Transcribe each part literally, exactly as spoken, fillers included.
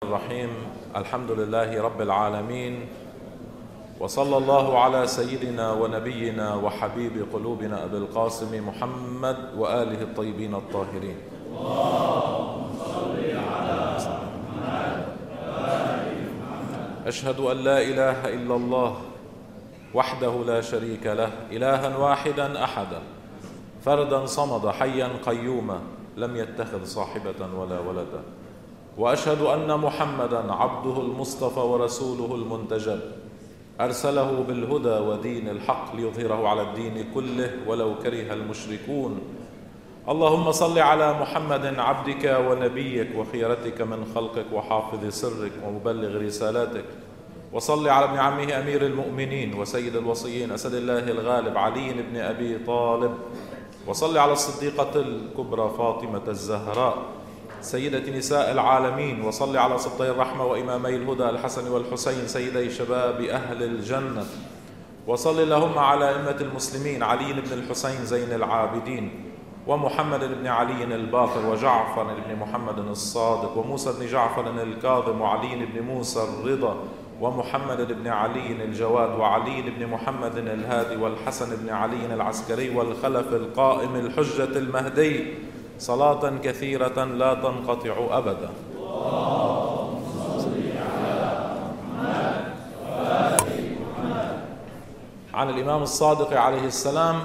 الرحيم. الحمد لله رب العالمين، وصلى الله على سيدنا ونبينا وحبيب قلوبنا أبي القاسم محمد وآله الطيبين الطاهرين. اللهم صل على محمد وآل محمد. أشهد أن لا إله إلا الله وحده لا شريك له، إلها واحدا أحدا فردا صمدا حيا قيوما لم يتخذ صاحبة ولا ولدا، وأشهد أن محمدا عبده المصطفى ورسوله المنتجب، أرسله بالهدى ودين الحق ليظهره على الدين كله ولو كره المشركون. اللهم صل على محمد عبدك ونبيك وخيرتك من خلقك وحافظ سرك ومبلغ رسالاتك، وصل على ابن عمه أمير المؤمنين وسيد الوصيين أسد الله الغالب علي بن أبي طالب، وصل على الصديقة الكبرى فاطمة الزهراء سيدة نساء العالمين، وصل على سبطي الرحمة وإمامي الهدى الحسن والحسين سيدي شباب أهل الجنة، وصل اللهم على أئمة المسلمين علي بن الحسين زين العابدين ومحمد بن علي الباقر وجعفر بن محمد الصادق وموسى بن جعفر الكاظم وعلي بن موسى الرضا ومحمد بن علي الجواد وعلي بن محمد الهادي والحسن بن علي العسكري والخلف القائم الحجة المهدي، صلاة كثيرة لا تنقطع أبدا. اللهم صل على محمد وآل محمد. عن الإمام الصادق عليه السلام: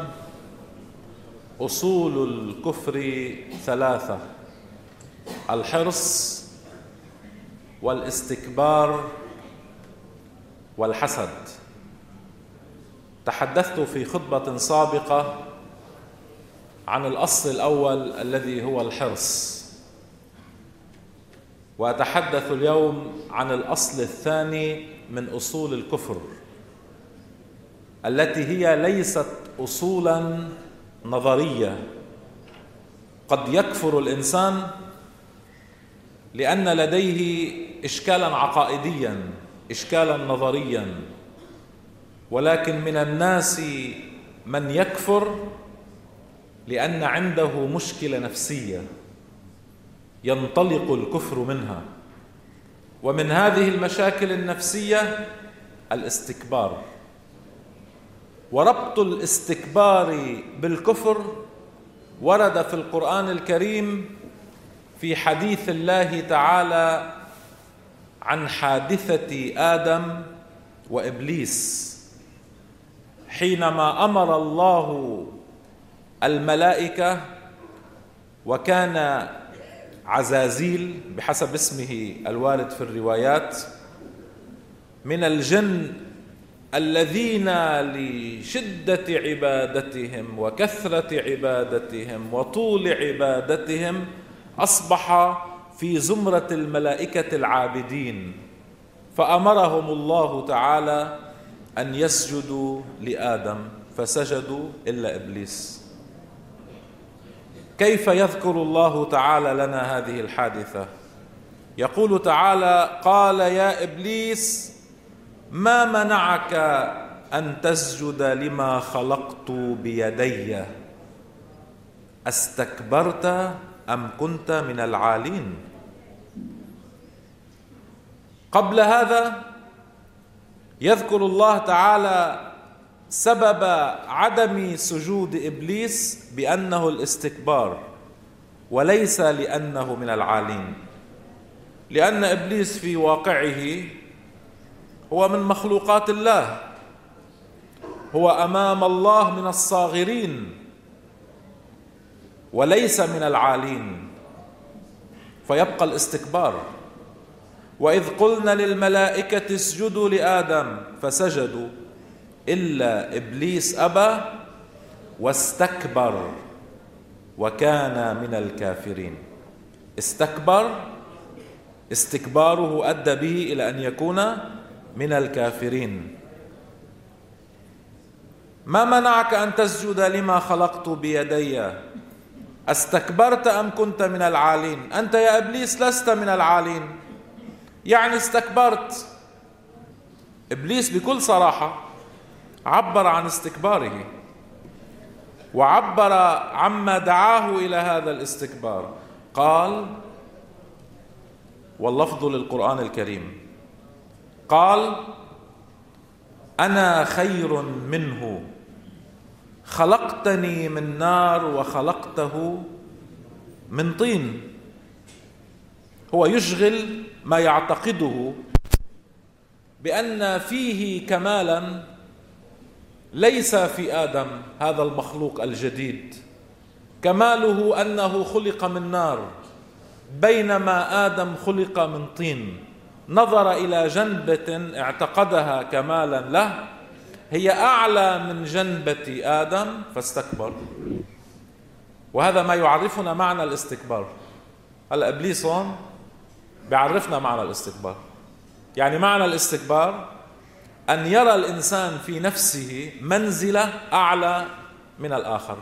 أصول الكفر ثلاثة: الحرص والاستكبار والحسد. تحدثت في خطبة سابقة عن الأصل الأول الذي هو الحرص، وأتحدث اليوم عن الأصل الثاني من أصول الكفر، التي هي ليست أصولا نظرية. قد يكفر الإنسان لأن لديه إشكالا عقائديا، إشكالا نظريا، ولكن من الناس من يكفر لأن عنده مشكلة نفسية ينطلق الكفر منها، ومن هذه المشاكل النفسية الاستكبار. وربط الاستكبار بالكفر ورد في القرآن الكريم في حديث الله تعالى عن حادثة آدم وإبليس، حينما أمر الله الملائكة، وكان عزازيل بحسب اسمه الوارد في الروايات من الجن الذين لشدة عبادتهم وكثرة عبادتهم وطول عبادتهم أصبح في زمرة الملائكة العابدين، فأمرهم الله تعالى أن يسجدوا لآدم فسجدوا إلا إبليس. كيف يذكر الله تعالى لنا هذه الحادثة؟ يقول تعالى: قال يا إبليس ما منعك أن تسجد لما خلقت بيدي، استكبرت أم كنت من العالين؟ قبل هذا يذكر الله تعالى سبب عدم سجود إبليس بأنه الاستكبار وليس لأنه من العالين، لأن إبليس في واقعه هو من مخلوقات الله، هو أمام الله من الصاغرين وليس من العالين، فيبقى الاستكبار. وإذ قلنا للملائكة اسجدوا لآدم فسجدوا إلا إبليس أبى واستكبر وكان من الكافرين. استكبر، استكباره أدى به إلى أن يكون من الكافرين. ما منعك أن تسجد لما خلقت بيدي، استكبرت أم كنت من العالين؟ أنت يا إبليس لست من العالين، يعني استكبرت. إبليس بكل صراحة عبر عن استكباره وعبر عما دعاه إلى هذا الاستكبار، قال: واللفظ للقرآن الكريم. قال: أنا خير منه خلقتني من نار وخلقته من طين. هو يشغل ما يعتقده بأن فيه كمالا ليس في آدم هذا المخلوق الجديد. كماله أنه خلق من نار بينما آدم خلق من طين. نظر إلى جنبة اعتقدها كمالا له هي أعلى من جنبة آدم فاستكبر. وهذا ما يعرفنا معنى الاستكبار. هلا إبليس هون بيعرفنا معنى الاستكبار. يعني معنى الاستكبار أن يرى الإنسان في نفسه منزلة أعلى من الآخر،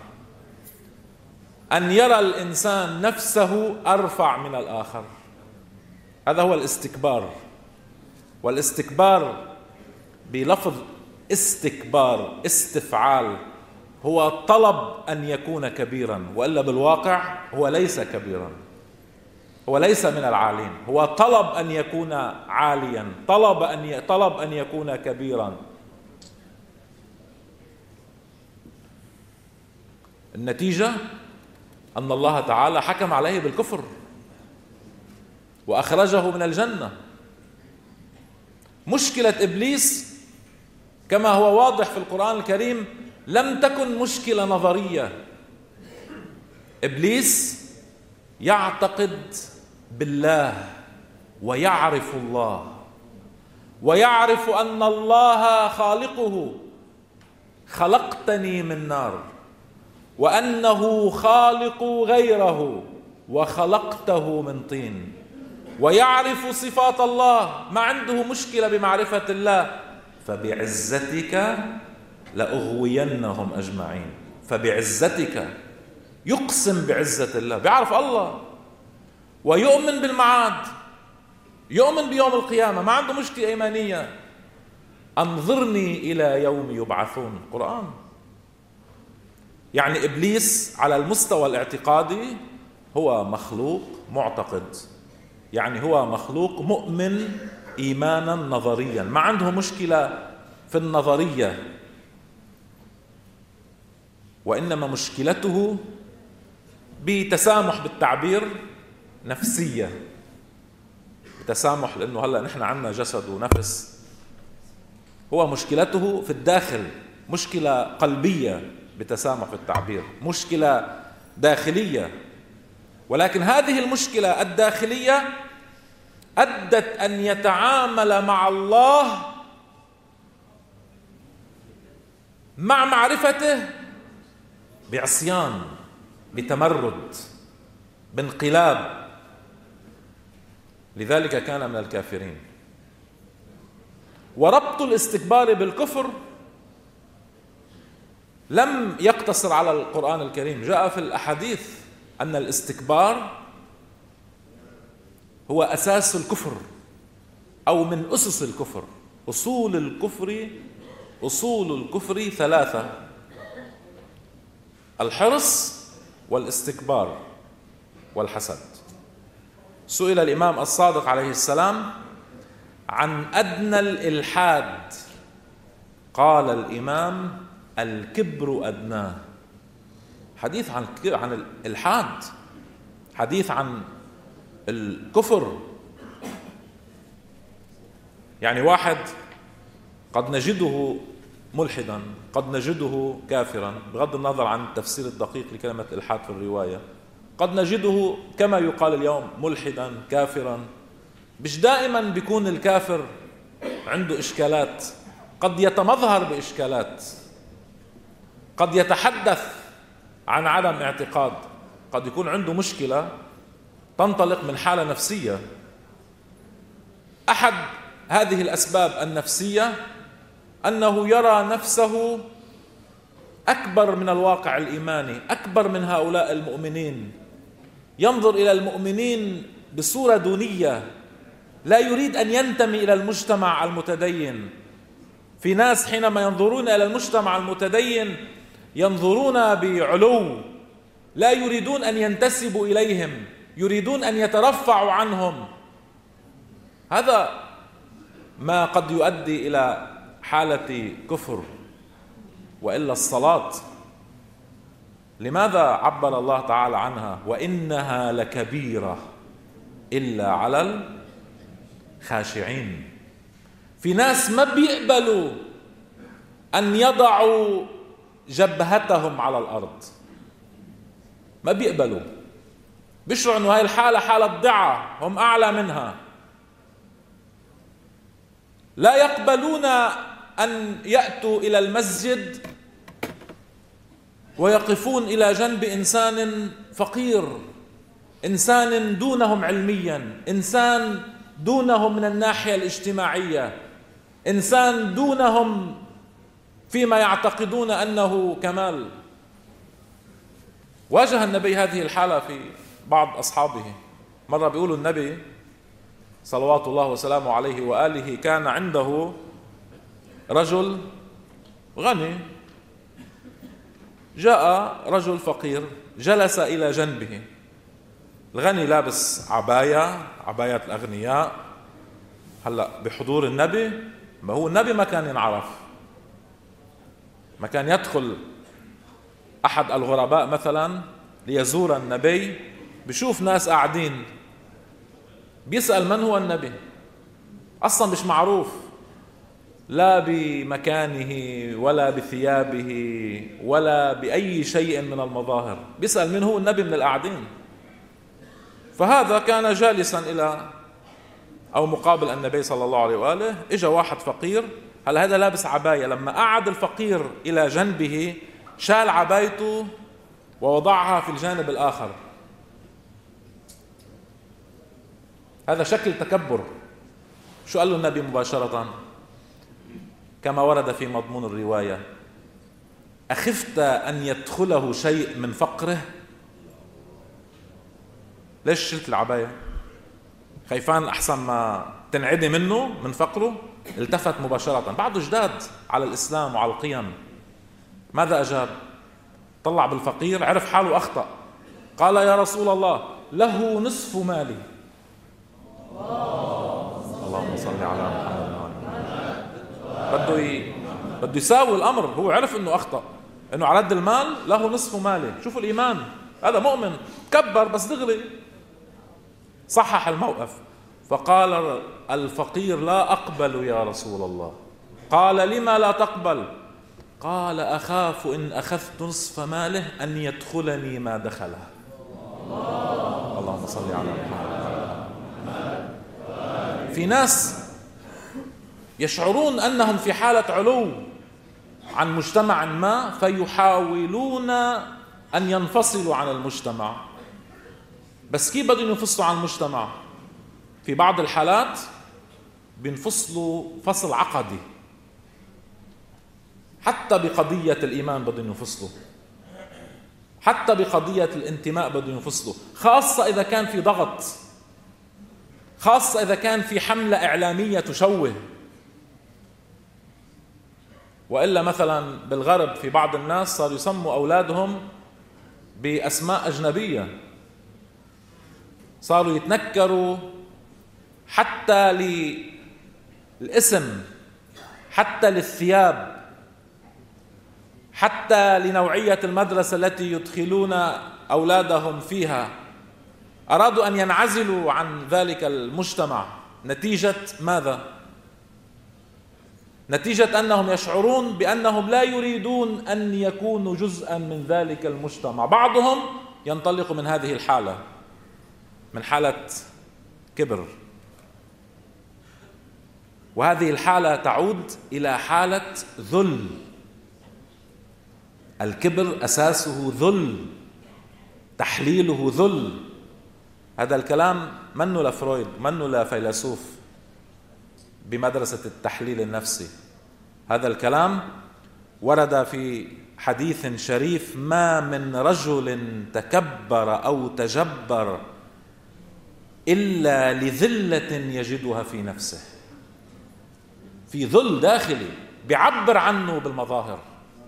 أن يرى الإنسان نفسه أرفع من الآخر. هذا هو الاستكبار. والاستكبار بلفظ استكبار استفعال هو طلب أن يكون كبيرا، وإلا بالواقع هو ليس كبيرا، هو ليس من العالين، هو طلب أن يكون عاليا، طلب أن طلب أن يكون كبيرا. النتيجة أن الله تعالى حكم عليه بالكفر وأخرجه من الجنة. مشكلة إبليس كما هو واضح في القرآن الكريم لم تكن مشكلة نظرية. إبليس يعتقد بالله ويعرف الله ويعرف أن الله خالقه، خلقتني من نار، وأنه خالق غيره وخلقته من طين، ويعرف صفات الله، ما عنده مشكلة بمعرفة الله. فبعزتك لأغوينهم أجمعين. فبعزتك، يقسم بعزة الله، بيعرف الله ويؤمن بالمعاد، يؤمن بيوم القيامة، ما عنده مشكلة إيمانية. أنظرني إلى يوم يبعثون، قرآن. يعني إبليس على المستوى الاعتقادي هو مخلوق معتقد، يعني هو مخلوق مؤمن إيمانا نظريا، ما عنده مشكلة في النظرية، وإنما مشكلته بتسامح بالتعبير نفسية. بتسامح لأنه هلأ نحن عنا جسد ونفس. هو مشكلته في الداخل، مشكلة قلبية بتسامح بالتعبير، مشكلة داخلية. ولكن هذه المشكلة الداخلية أدت أن يتعامل مع الله مع معرفته بعصيان، بتمرد، بانقلاب. لذلك كان من الكافرين. وربط الاستكبار بالكفر لم يقتصر على القرآن الكريم. جاء في الأحاديث أن الاستكبار هو أساس الكفر أو من أسس الكفر. أصول الكفر أصول الكفر ثلاثة: الحرص والاستكبار والحسد. سئل الإمام الصادق عليه السلام عن أدنى الإلحاد، قال الإمام: الكبر أدناه. حديث عن عن الإلحاد، حديث عن الكفر. يعني واحد قد نجده ملحدا، قد نجده كافرا، بغض النظر عن التفسير الدقيق لكلمة إلحاد في الرواية. قد نجده كما يقال اليوم ملحدا كافرا. مش دائما بيكون الكافر عنده إشكالات، قد يتمظهر بإشكالات، قد يتحدث عن عدم اعتقاد، قد يكون عنده مشكلة تنطلق من حالة نفسية. أحد هذه الأسباب النفسية أنه يرى نفسه أكبر من الواقع الإيماني، أكبر من هؤلاء المؤمنين، ينظر إلى المؤمنين بصورة دونية، لا يريد أن ينتمي إلى المجتمع المتدين. في ناس حينما ينظرون إلى المجتمع المتدين ينظرون بعلو، لا يريدون أن ينتسبوا إليهم، يريدون أن يترفعوا عنهم. هذا ما قد يؤدي إلى حالة كفر. وإلا الصلاة لماذا عبر الله تعالى عنها وإنها لكبيرة إلا على الخاشعين؟ في ناس ما بيقبلوا أن يضعوا جبهتهم على الأرض، ما بيقبلوا، بيشعروا أنه هاي الحالة حالة ضعة، هم أعلى منها. لا يقبلون أن يأتوا إلى المسجد ويقفون إلى جنب إنسان فقير، إنسان دونهم علميا، إنسان دونهم من الناحية الاجتماعية، إنسان دونهم فيما يعتقدون أنه كمال. واجه النبي هذه الحالة في بعض أصحابه. مرة بيقولوا النبي صلوات الله وسلامه عليه وآله كان عنده رجل غني، جاء رجل فقير جلس إلى جنبه. الغني لابس عباية، عباية الأغنياء. هلأ بحضور النبي، ما هو النبي ما كان ينعرف، ما كان يدخل أحد الغرباء مثلا ليزور النبي، بشوف ناس قاعدين بيسأل من هو النبي، أصلا مش معروف لا بمكانه ولا بثيابه ولا بأي شيء من المظاهر، بيسأل من هو النبي من القاعدين. فهذا كان جالسا إلى أو مقابل النبي صلى الله عليه وآله. إجا واحد فقير، هلا هذا لابس عباية، لما قعد الفقير إلى جنبه شال عبايته ووضعها في الجانب الآخر. هذا شكل تكبر. شو قال له النبي مباشرة كما ورد في مضمون الرواية؟ أخفت أن يدخله شيء من فقره؟ ليش شلت العباية؟ خيفان أحسن ما تنعدي منه من فقره؟ التفت مباشرة، بعده جداد على الإسلام وعلى القيم. ماذا أجاب؟ طلع بالفقير، عرف حاله أخطأ، قال يا رسول الله له نصف مالي. اللهم صل على محمد. بده ي... بده يساوي الأمر. هو عرف أنه أخطأ، أنه على قد المال له نصف مالي. شوفوا الإيمان، هذا مؤمن كبر بس دغري صحح الموقف. فقال الفقير لا أقبل يا رسول الله. قال لما لا تقبل؟ قال أخاف إن أخذت نصف ماله أن يدخلني ما دخله. اللهم صل على محمد. في ناس يشعرون أنهم في حالة علو عن مجتمع ما، فيحاولون أن ينفصلوا عن المجتمع. بس كيف بدهم ينفصلوا عن المجتمع؟ في بعض الحالات بينفصلوا فصل عقدي، حتى بقضية الإيمان بدهم ينفصلوا، حتى بقضية الانتماء بدهم ينفصلوا، خاصة إذا كان في ضغط، خاصة إذا كان في حملة إعلامية تشوه. وإلا مثلا بالغرب في بعض الناس صار يسموا أولادهم بأسماء أجنبية، صاروا يتنكروا حتى للاسم، حتى للثياب، حتى لنوعية المدرسة التي يدخلون أولادهم فيها. أرادوا أن ينعزلوا عن ذلك المجتمع. نتيجة ماذا؟ نتيجة أنهم يشعرون بأنهم لا يريدون أن يكونوا جزءا من ذلك المجتمع. بعضهم ينطلق من هذه الحالة، من حالة كبر، وهذه الحالة تعود إلى حالة ذل. الكبر أساسه ذل، تحليله ذل. هذا الكلام منه لفرويد، منه لفيلسوف بمدرسة التحليل النفسي. هذا الكلام ورد في حديث شريف: ما من رجل تكبر أو تجبر إلا لذلة يجدها في نفسه. في ذل داخلي بيعبر عنه بالمظاهر،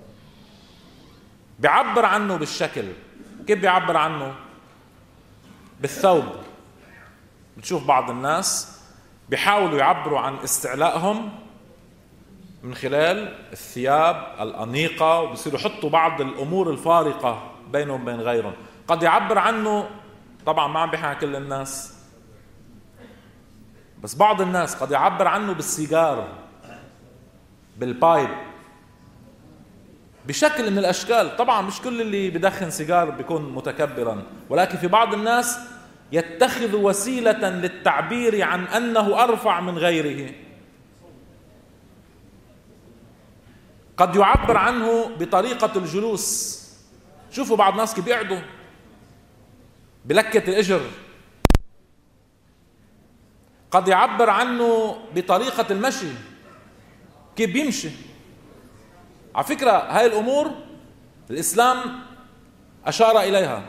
بيعبر عنه بالشكل. كيف بيعبر عنه؟ بالثوب. بتشوف بعض الناس بيحاولوا يعبروا عن استعلائهم من خلال الثياب الأنيقة، وبصيروا يحطوا بعض الأمور الفارقة بينهم وبين غيرهم. قد يعبر عنه، طبعا ما عم بيحكي كل الناس، بس بعض الناس قد يعبر عنه بالسيجار، بالبايب، بشكل من الأشكال. طبعا مش كل اللي بدخن سيجار بيكون متكبرا، ولكن في بعض الناس يتخذ وسيلة للتعبير عن أنه أرفع من غيره. قد يعبر عنه بطريقة الجلوس. شوفوا بعض الناس كيف بيقعدوا بلكة الإجر. قد يعبر عنه بطريقة المشي، كيف بيمشي. على فكرة هاي الأمور الإسلام أشار إليها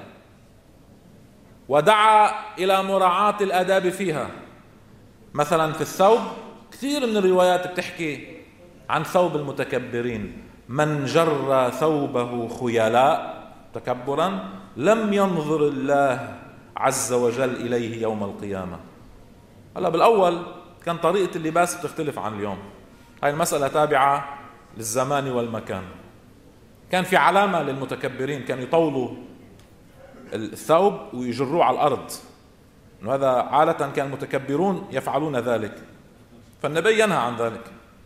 ودعا إلى مراعاة الآداب فيها. مثلا في الثوب كثير من الروايات بتحكي عن ثوب المتكبرين: من جر ثوبه خيلاء تكبرا لم ينظر الله عز وجل إليه يوم القيامة. هلا بالأول كان طريقة اللباس بتختلف عن اليوم، هاي المسألة تابعة للزمان والمكان. كان في علامة للمتكبرين، كانوا يطولوا الثوب ويجروه على الأرض، وهذا عادة كان المتكبرون يفعلون ذلك، فالنبي ينهى عن ذلك.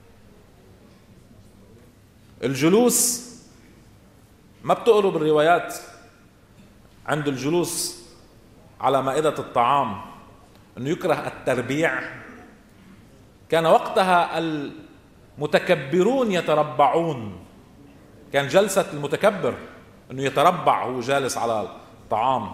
الجلوس ما بتقروا بالروايات عند الجلوس على مائدة الطعام أنه يكره التربيع. كان وقتها المتكبرون يتربعون، كان جلسة المتكبر أنه يتربع وهو جالس على الطعام.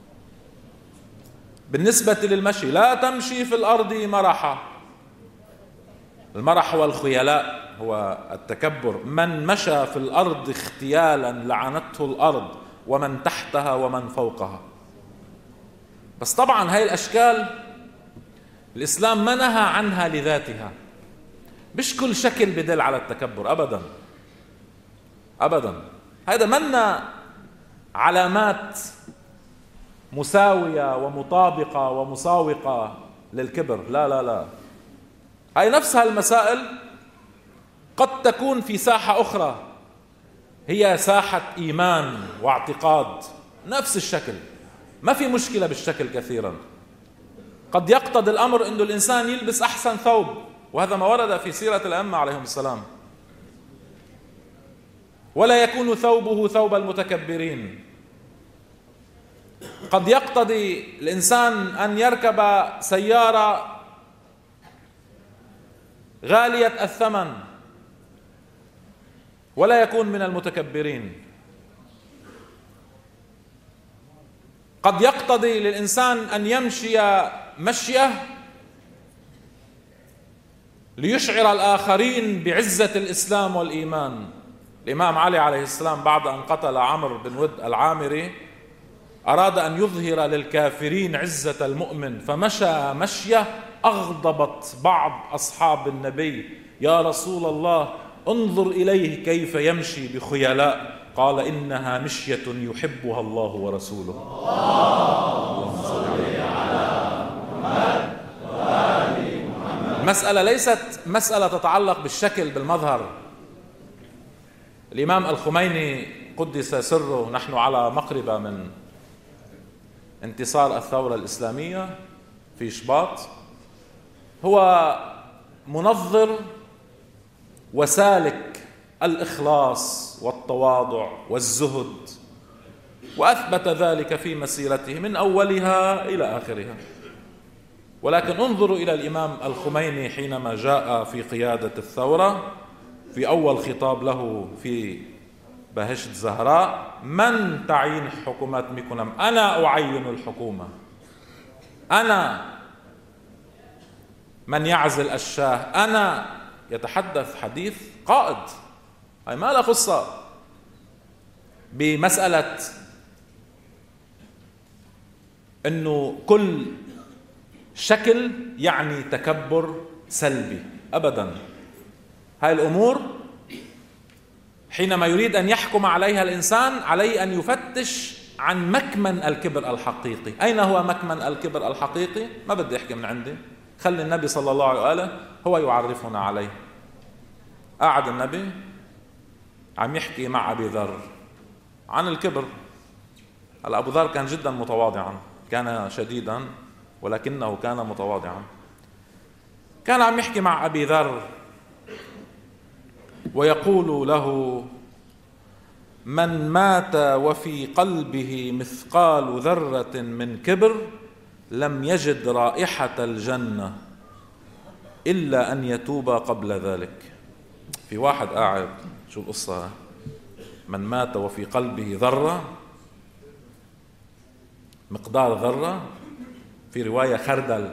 بالنسبة للمشي: لا تمشي في الأرض مرحا. المرح هو الخيلاء، هو التكبر. من مشى في الأرض اختيالا لعنته الأرض ومن تحتها ومن فوقها. بس طبعا هاي الأشكال الإسلام ما نهى عنها لذاتها. مش كل شكل بدل على التكبر أبدا أبدا. هذا منا علامات مساوية ومطابقة ومساوقة للكبر، لا لا لا. هاي نفسها المسائل قد تكون في ساحة أخرى هي ساحة إيمان واعتقاد، نفس الشكل، ما في مشكلة بالشكل كثيرا. قد يقتضي الأمر أن الإنسان يلبس أحسن ثوب، وهذا ما ورد في سيرة الأئمة عليهم السلام، ولا يكون ثوبه ثوب المتكبرين. قد يقتضي الإنسان أن يركب سيارة غالية الثمن ولا يكون من المتكبرين. قد يقتضي للإنسان أن يمشي مشية ليشعر الآخرين بعزة الإسلام والإيمان. الإمام علي عليه السلام بعد أن قتل عمرو بن ود العامري أراد أن يظهر للكافرين عزة المؤمن، فمشى مشية أغضبت بعض أصحاب النبي: يا رسول الله انظر إليه كيف يمشي بخيلاء. قال: إنها مشية يحبها الله ورسوله. اللهم صل على محمد وآل محمد. المسألة ليست مسألة تتعلق بالشكل بالمظهر. الإمام الخميني قدس سره، نحن على مقربة من انتصار الثورة الإسلامية في شباط، هو منظر وسالك الإخلاص والتواضع والزهد، وأثبت ذلك في مسيرته من أولها إلى آخرها. ولكن انظروا إلى الإمام الخميني حينما جاء في قيادة الثورة، في أول خطاب له في بهشت زهراء: من تعيين حكومات ميكونام؟ أنا أعين الحكومة، أنا من يعزل الشاه، أنا. يتحدث حديث قائد. هاي ما لها قصة بمسألة أنه كل شكل يعني تكبر سلبي أبدا. هاي الأمور حينما يريد أن يحكم عليها الإنسان عليه أن يفتش عن مكمن الكبر الحقيقي. أين هو مكمن الكبر الحقيقي؟ ما بدي أحكي من عندي، خلي النبي صلى الله عليه وآله هو يعرفنا عليه. قاعد النبي عم يحكي مع أبي ذر عن الكبر. هلا أبو ذر كان جدا متواضعا، كان شديدا ولكنه كان متواضعا. كان عم يحكي مع أبي ذر ويقول له: من مات وفي قلبه مثقال ذرة من كبر لم يجد رائحة الجنة إلا أن يتوب قبل ذلك. في واحد قاعد، شو القصة؟ من مات وفي قلبه ذرة، مقدار ذرة، في رواية خردل،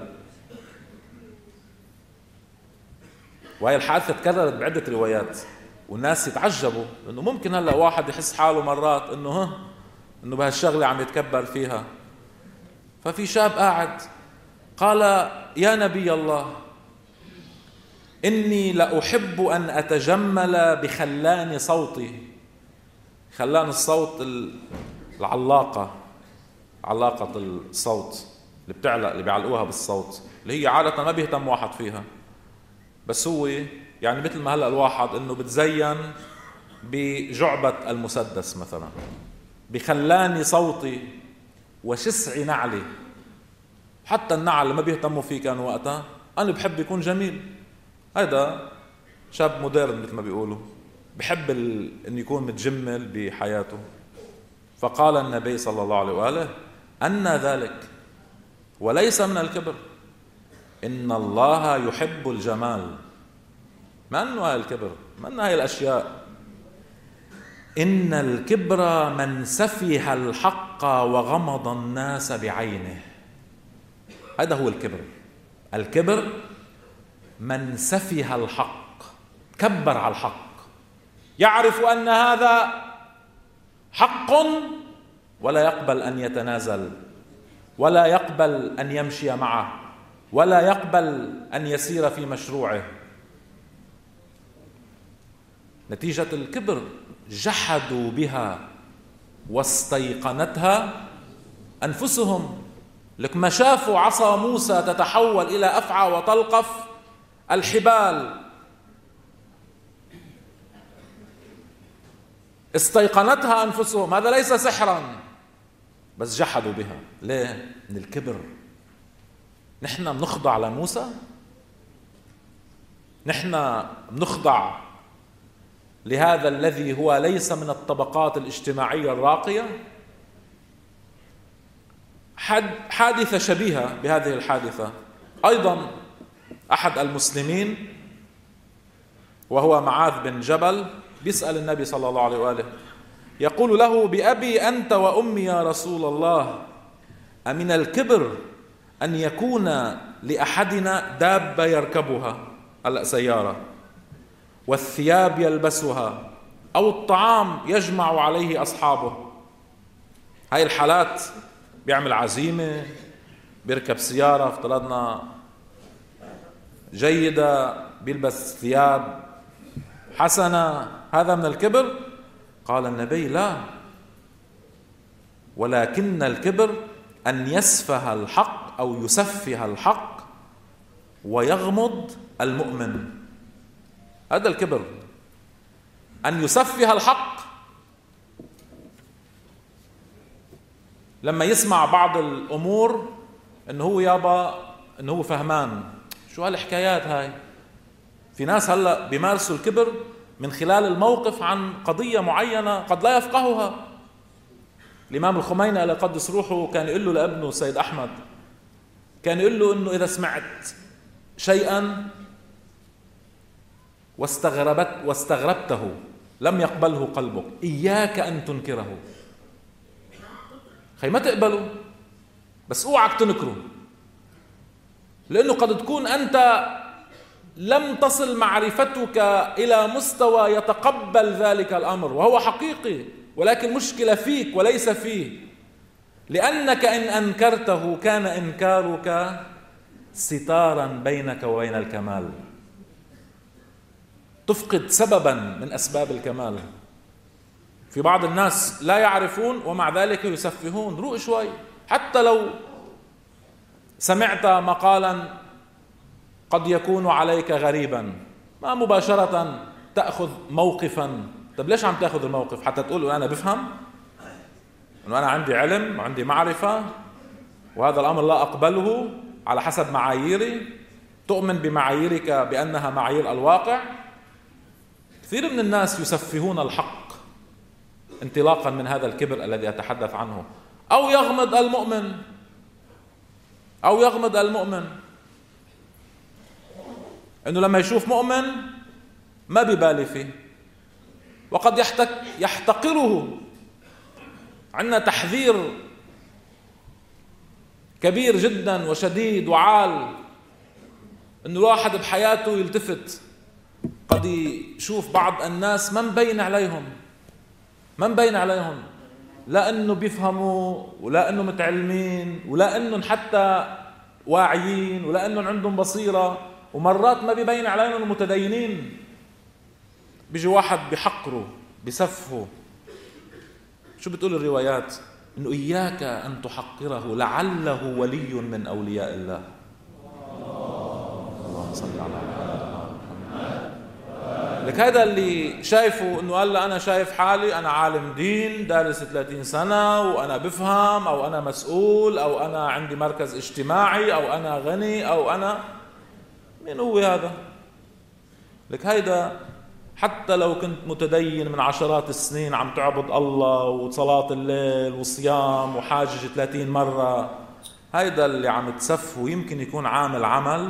وهي الحادثة تكررت بعدة روايات، والناس يتعجبوا انه ممكن هلا واحد يحس حاله مرات انه ها انه بهالشغلة عم يتكبر فيها. ففي شاب قاعد قال: يا نبي الله، إني لأحب أن أتجمل بخلان صوتي. خلان الصوت العلاقة، علاقة الصوت اللي بتعلق، اللي بيعلقوها بالصوت، اللي هي عادة ما بيهتم واحد فيها، بس هو يعني مثل ما هلأ الواحد إنه بتزين بجعبة المسدس مثلا، بخلان صوتي وشسع نعلي. حتى النعل ما بيهتموا فيه كانوا وقتها، أنا بحب يكون جميل. هذا شاب مودرن مثل ما بيقولوا، بحب ال... أن يكون متجمل بحياته. فقال النبي صلى الله عليه وآله: أن ذلك وليس من الكبر، إن الله يحب الجمال. ما أنه هاي الكبر، ما أنه هاي الأشياء. إن الكبر من سفه الحق وغمض الناس بعينه. هذا هو الكبر. الكبر من سفه الحق، كبر على الحق، يعرف أن هذا حق ولا يقبل أن يتنازل، ولا يقبل أن يمشي معه، ولا يقبل أن يسير في مشروعه. نتيجة الكبر جحدوا بها واستيقنتها أنفسهم. لك ما شافوا عصا موسى تتحول إلى أفعى وتلقف الحبال، استيقنتها أنفسهم. هذا ليس سحرا، بس جحدوا بها. ليه؟ من الكبر. نحن بنخضع لموسى، نحن بنخضع لهذا الذي هو ليس من الطبقات الاجتماعية الراقية. حادثة شبيهة بهذه الحادثة أيضا، أحد المسلمين وهو معاذ بن جبل بيسأل النبي صلى الله عليه وآله، يقول له: بأبي أنت وأمي يا رسول الله، أمن الكبر أن يكون لأحدنا دابة يركبها، هلأ سيارة، والثياب يلبسها، أو الطعام يجمع عليه أصحابه. هاي الحالات بيعمل عزيمة، بيركب سيارة افترضنا جيدة، بيلبس ثياب حسنة، هذا من الكبر؟ قال النبي: لا، ولكن الكبر أن يسفه الحق أو يسفه الحق ويغمض المؤمن. هذا الكبر، أن يسفه الحق. لما يسمع بعض الأمور أنه هو يابا أنه هو فهمان، شو هالحكايات هاي؟ في ناس هلأ بيمارسوا الكبر من خلال الموقف عن قضية معينة قد لا يفقهها. الإمام الخميني على قدس روحه كان يقول له لابنه السيد أحمد، كان يقول له أنه إذا سمعت شيئا واستغربت واستغربته لم يقبله قلبك، إياك أن تنكره. خي ما تقبله، بس اوعك تنكره، لأنه قد تكون أنت لم تصل معرفتك إلى مستوى يتقبل ذلك الأمر، وهو حقيقي، ولكن مشكلة فيك وليس فيه. لأنك إن أنكرته كان إنكارك ستارا بينك وبين الكمال، تفقد سببا من أسباب الكمال. في بعض الناس لا يعرفون ومع ذلك يسفهون. روق شوي، حتى لو سمعت مقالا قد يكون عليك غريبا، ما مباشرة تأخذ موقفا. طب ليش عم تأخذ الموقف؟ حتى تقول أنا بفهم، أنه أنا عندي علم وعندي معرفة وهذا الأمر لا أقبله على حسب معاييري، تؤمن بمعاييرك بأنها معايير الواقع. كثير من الناس يسفهون الحق انطلاقا من هذا الكبر الذي أتحدث عنه. أو يغمض المؤمن أو يغمض المؤمن أنه لما يشوف مؤمن ما بيبالي فيه، وقد يحتك يحتقره. عندنا تحذير كبير جدا وشديد وعال أنه الواحد بحياته يلتفت. قد يشوف بعض الناس ما مبين عليهم ما مبين عليهم لا أنه بيفهموا ولا أنه متعلمين ولا أنهم حتى واعيين ولا أنهم عندهم بصيرة، ومرات ما بيبين عليهم أنهم متدينين. بيجي واحد بيحقره بيسفه. شو بتقول الروايات؟ إنه إياك أن تحقره لعله ولي من أولياء الله. اللهم صل على محمد. لك هذا اللي شايفه إنه قال أنا شايف حالي أنا عالم دين دارس ثلاثين سنة وأنا بفهم، أو أنا مسؤول، أو أنا عندي مركز اجتماعي، أو أنا غني، أو أنا مين هو هذا؟ لك هيدا حتى لو كنت متدين من عشرات السنين عم تعبد الله وصلاة الليل وصيام وحاجج ثلاثين مرة، هيدا اللي عم تسفه يمكن يكون عامل عمل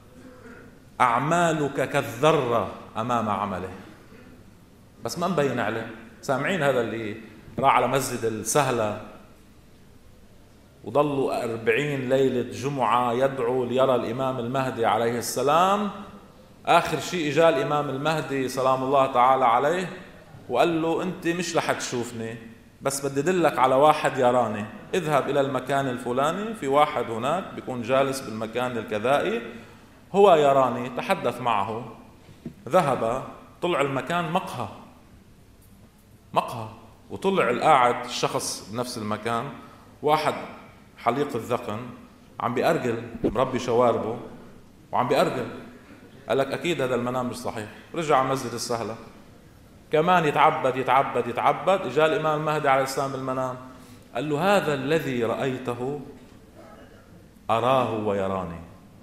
أعمالك كالذرة أمام عمله، بس ما مبين عليه. سامعين هذا اللي راح على مسجد السهلة وضلوا أربعين ليلة جمعة يدعو ليرى الإمام المهدي عليه السلام. آخر شيء إجا الإمام المهدي سلام الله تعالى عليه وقال له أنت مش رح تشوفني، بس بدي دلك على واحد يراني. اذهب إلى المكان الفلاني، في واحد هناك بيكون جالس بالمكان الكذائي هو يراني، تحدث معه. ذهب، طلع المكان مقهى مقهى وطلع القاعد الشخص بنفس المكان، واحد حليق الذقن عم بيأرجل مربي شواربه وعم بيأرجل. قال لك أكيد هذا المنام مش صحيح. رجع على مسجد السهلة كمان يتعبد يتعبد يتعبد. جاء الإمام المهدي عليه السلام بالمنام قال له هذا الذي رأيته أراه ويراني.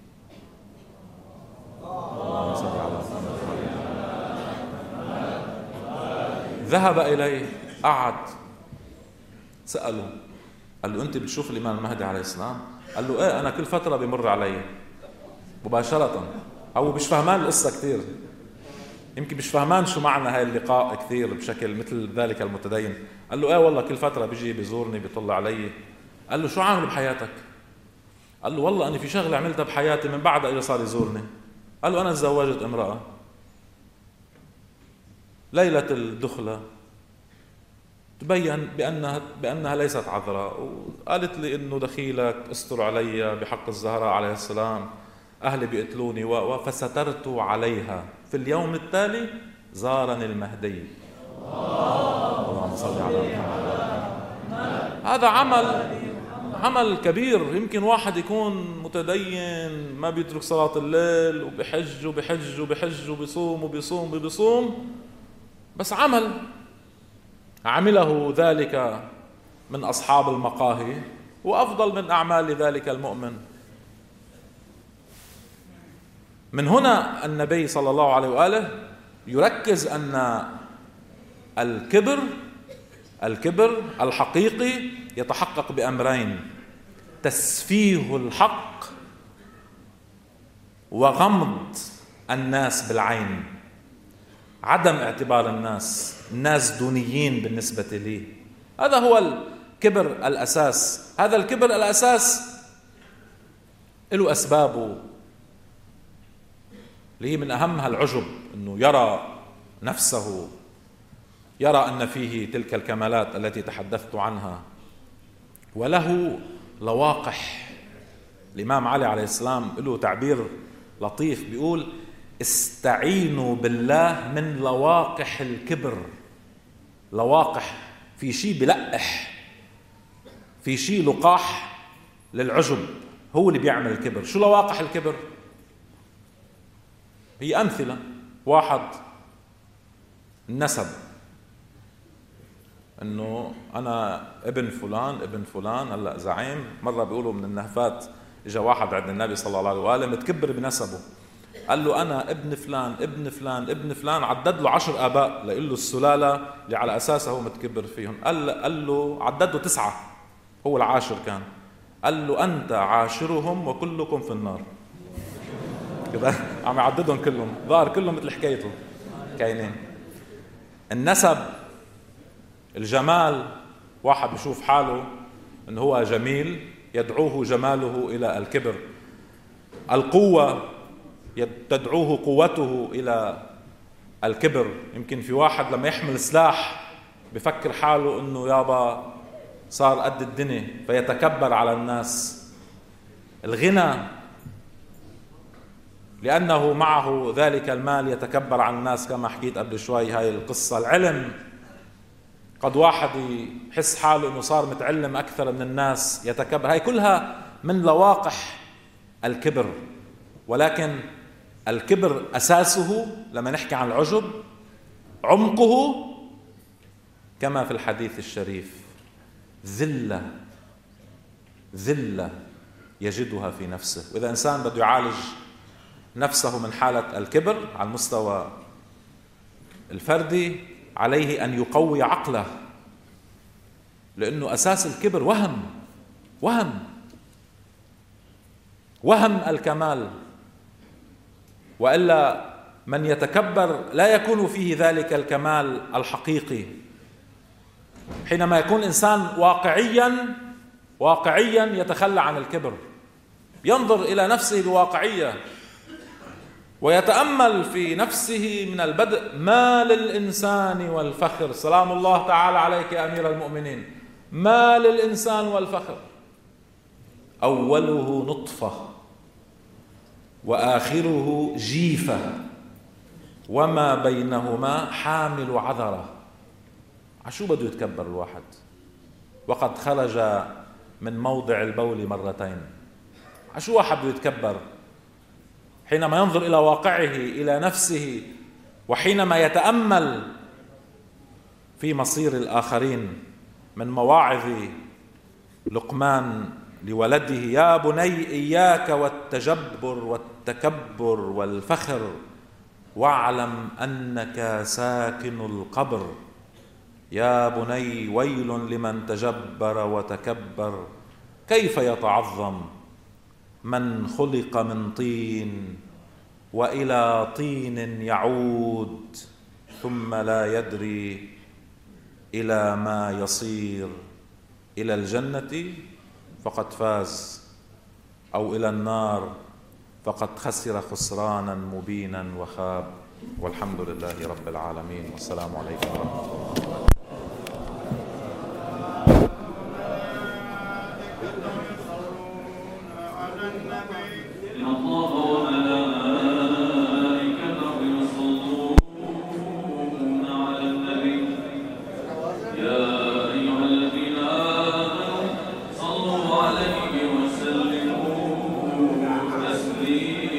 ذهب إليه، قعد، سأله، قال له أنت بتشوف الإمام المهدي عليه السلام؟ قال له إيه، أنا كل فترة بمر علي مباشرة. أو مش فهمان القصة كتير، يمكن مش فهمان شو معنى هاي اللقاء كثير بشكل مثل ذلك المتدين. قال له إيه والله كل فترة بيجي بيزورني بيطلع علي. قال له شو عامل بحياتك؟ قال له والله أنا في شغلة عملتها بحياتي من بعد إجا صار يزورني. قال له أنا تزوجت امرأة، ليلة الدخلة تبين بأنها, بأنها ليست عذراء، وقالت لي إنه دخيلك استر علي بحق الزهراء عليه السلام، أهلي بيقتلوني، فسترت عليها. في اليوم التالي زارني المهدي. اللهم صل على محمد. هذا عمل عمل كبير. يمكن واحد يكون متدين ما بيترك صلاة الليل وبحج وبحج وبحج وبيصوم وبيصوم وبيصوم، بس عمل عمله ذلك من أصحاب المقاهي وأفضل من أعمال ذلك المؤمن. من هنا النبي صلى الله عليه وآله يركز أن الكبر الكبر الحقيقي يتحقق بأمرين: تسفيه الحق وغمض الناس بالعين، عدم اعتبار الناس الناس دونيين بالنسبة لي. هذا هو الكبر الأساس. هذا الكبر الأساس له أسبابه اللي هي من أهمها العجب، أنه يرى نفسه، يرى أن فيه تلك الكمالات التي تحدثت عنها، وله لواقح. الإمام علي عليه السلام له تعبير لطيف بيقول استعينوا بالله من لواقح الكبر. لواقح، في شيء بلقح، في شيء لقاح للعجب، هو اللي بيعمل الكبر. شو لواقح الكبر؟ هي أمثلة. واحد النسب، إنه أنا ابن فلان ابن فلان هلا زعيم. مرة بيقولوا من النهفات إجا واحد عند النبي صلى الله عليه وآله متكبر بنسبه، قال له أنا ابن فلان ابن فلان ابن فلان، عدد له عشر آباء لقل له السلالة اللي على أساسها هو متكبر فيهم. قال قال له عدد له تسعة، هو العاشر كان. قال له أنت عاشرهم وكلكم في النار. كده عم يعددهم كلهم، ظاهر كلهم مثل حكايته كاينين. النسب، الجمال، واحد بيشوف حاله إنه هو جميل يدعوه جماله إلى الكبر. القوة تدعوه قوته إلى الكبر. يمكن في واحد لما يحمل سلاح بفكر حاله إنه يابا صار قد الدنيا فيتكبر على الناس. الغنى لأنه معه ذلك المال يتكبر على الناس كما حكيت قبل شوي هاي القصة. العلم، قد واحد يحس حاله إنه صار متعلم أكثر من الناس يتكبر. هاي كلها من لواقح الكبر. ولكن الكبر أساسه لما نحكي عن العجب عمقه كما في الحديث الشريف ذلة، ذلة يجدها في نفسه. وإذا إنسان بده يعالج نفسه من حالة الكبر على المستوى الفردي عليه أن يقوي عقله، لأنه أساس الكبر وهم وهم وهم الكمال. وإلا من يتكبر لا يكون فيه ذلك الكمال الحقيقي. حينما يكون إنسان واقعيا واقعيا يتخلى عن الكبر، ينظر إلى نفسه بواقعية ويتأمل في نفسه من البدء. ما للإنسان والفخر، سلام الله تعالى عليك يا أمير المؤمنين، ما للإنسان والفخر أوله نطفة وآخره جيفة وما بينهما حامل عذرة. عشو بده يتكبر الواحد وقد خرج من موضع البول مرتين؟ عشو واحد بده يتكبر حينما ينظر إلى واقعه إلى نفسه، وحينما يتأمل في مصير الآخرين. من مواعظ لقمان لولده: يا بني إياك والتجبر والتكبر والفخر واعلم أنك ساكن القبر. يا بني ويل لمن تجبر وتكبر، كيف يتعظم من خلق من طين وإلى طين يعود ثم لا يدري إلى ما يصير، إلى الجنة فقد فاز أو إلى النار فقد خسر خسرانا مبينا وخاب. والحمد لله رب العالمين، والسلام عليكم ورحمة الله. صلوا عليه وسلموا تسليما.